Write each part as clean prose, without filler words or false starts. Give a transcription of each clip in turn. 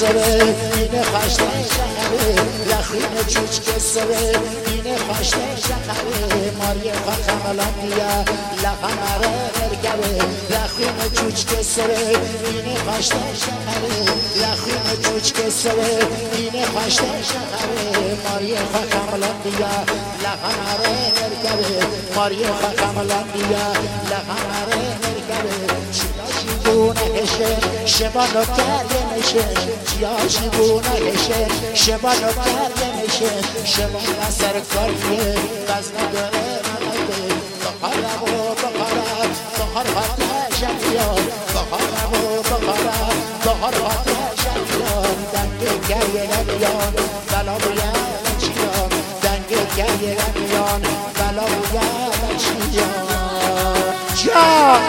سره اینه خشته شخره یخین چوچ که سره اینه خشته شخره ماری خملان دیا لغمره برگره یخین چوچ که سره اینه خشته شخره یخین چوچ که سره اینه خشته شخره ماری خملان دیا لغمره برگره ماری خملان دیا لغمره برگره بونه هشه شبانو کرده میشه جیاشی بونه هشه شبانو کرده میشه شبان سر کاریه بز نداره منده بخارم و بخارم بخار خاطر شمیان بخارم و بخارم بخار خاطر شمیان دنگ گریه نمیان بلا بویم چیان دنگ گریه نمیان بلا بویم چیان جان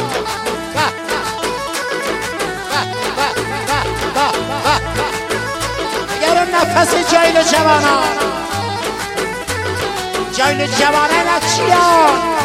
نفس جایل جوانان جایل جوانان اکشیان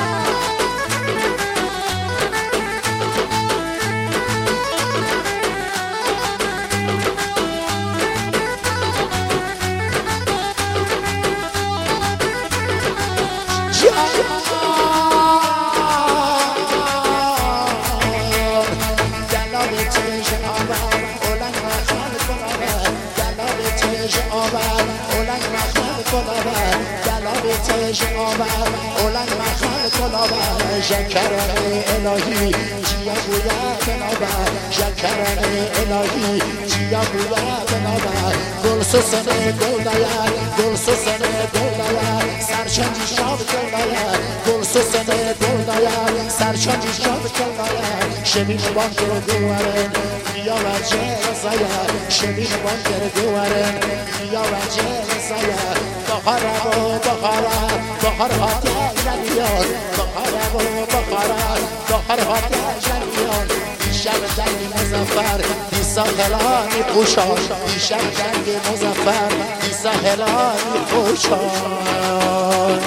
اولن مخمل کلاوه شکرانه الهی جیا بویا بنابه شکرانه الهی جیا بویا بنابه گل سوسنه گل داید گل سوسنه گل داید سرچنجی شاب گل داید گل سوسنه گل داید سرچنجی شاب گل داید شمین بانکر گوارن بیا وجه رزاید شمین بانکر گوارن بیا وجه رزاید بخارم و بخارم بخار خاطر جنیان بخارم و بخارم بخار خاطر جنیان دیشب جنگ مظفر بی ساحلانی پوشان دیشب جنگ مظفر بی ساحلانی پوشان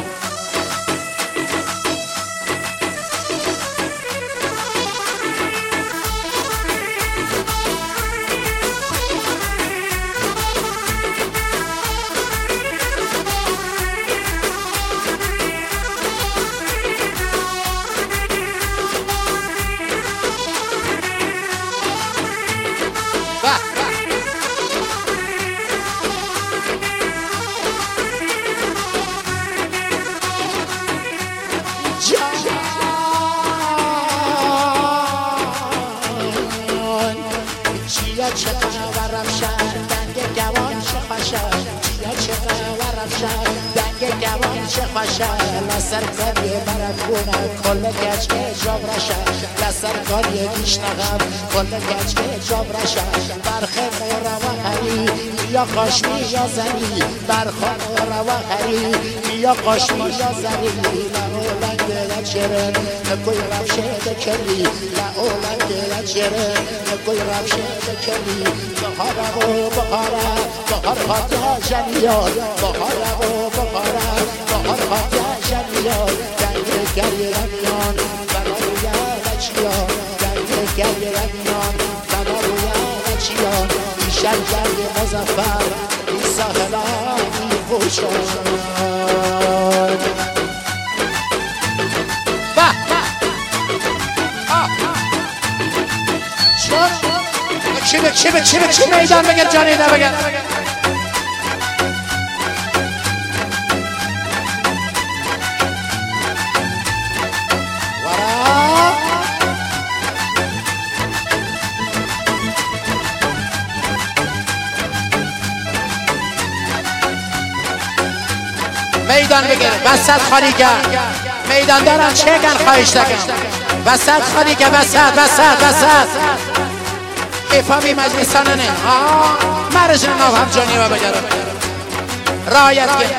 لسر کاری برکونه کل گچ که جاب رشه لسر کاری دیشنغم کل گچ که جاب رشه برخه مورا و هری یا قاشمی یا زنی برخه مورا و هری یا قاشمی یا زنی لعولن گلت شرن نکوی رفشه دکلی لعولن گلت شرن نکوی رفشه دکلی بخارم و بخارم بخار خاطر جنیان بخارم و بخارم بخار خاطر جنیان دنگ گریه رمیان بنا روی بچیان دنگ گریه رمیان بنا روی بچیان بیشتر گریه مظفر این ساحلانی پوشان چی میدان بگر جانی ده بگر میدان بگر وسط خالی کرد میدان دارن چه کن خواهش دکن وسط خالی کرد وسط افامی مجلسانه نه مرجن نو هم جانی و بگرم رایت که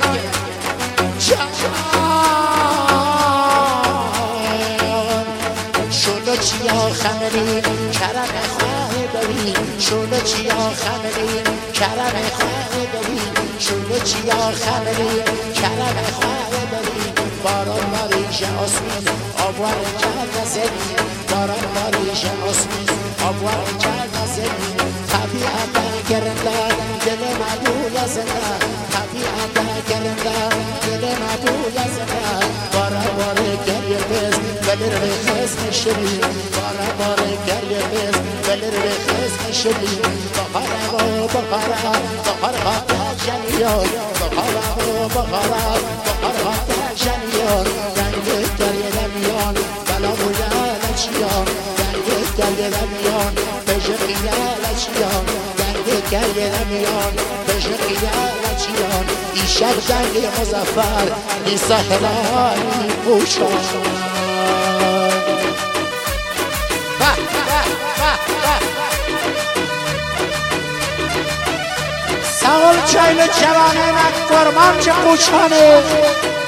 شلو چیا خمرین کرم خواه برین شلو چیا خمرین کرم خواه برین شلو چیا خمرین کرم خواه برین باران باریش آسمین آبوار کرد زمین باران باریش آسمین آبوار کرد زمین طبیعت گرنده دل مدول زنده طبیعت گرنده دل مدول زنده باره باره گریه بز بلر به خسم شدی باره باره گریه بز بلر به خسم شدی بخاره و بخاره بخاره خاطر جنیان بخاره و بخاره بخاره خاطر جنیان رنگ گریه نمیان بلا بویا لچیان رنگ گریه نمیان بجقیه لچیان رنگ گریه نمیان بجقیه لچیان این شب زنگ مظفر این سهرانی پوشان سوال چایل جوانه نکرمان چه پوشانه